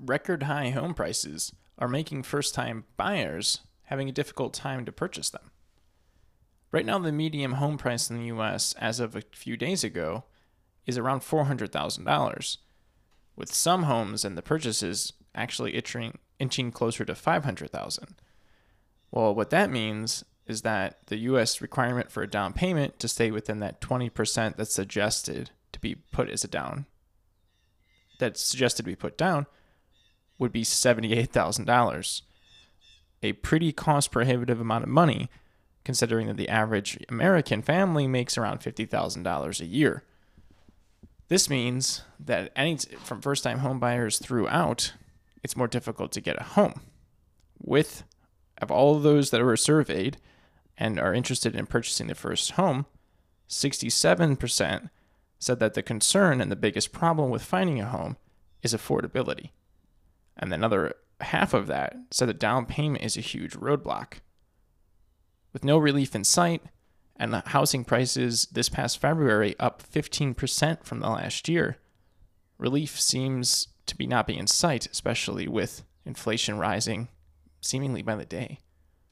record high home prices are making first-time buyers having a difficult time to purchase them. Right now, the median home price in the U.S. as of a few days ago is around $400,000, with some homes and the purchases actually inching closer to $500,000. Well, what that means is that the U.S. requirement for a down payment to stay within that 20% that's suggested to be put down would be $78,000. A pretty cost prohibitive amount of money, considering that the average American family makes around $50,000 a year. This means that from first-time home buyers throughout, it's more difficult to get a home. Of all of those that were surveyed and are interested in purchasing the first home, 67% said that the concern and the biggest problem with finding a home is affordability. And another half of that said that down payment is a huge roadblock. With no relief in sight, and housing prices this past February up 15% from the last year, relief seems to be not be in sight, especially with inflation rising seemingly by the day.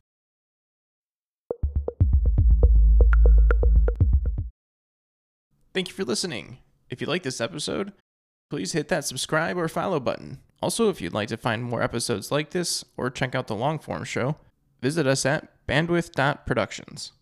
Thank you for listening. If you like this episode, please hit that subscribe or follow button. Also, if you'd like to find more episodes like this or check out the long form show, visit us at bandwidth.productions.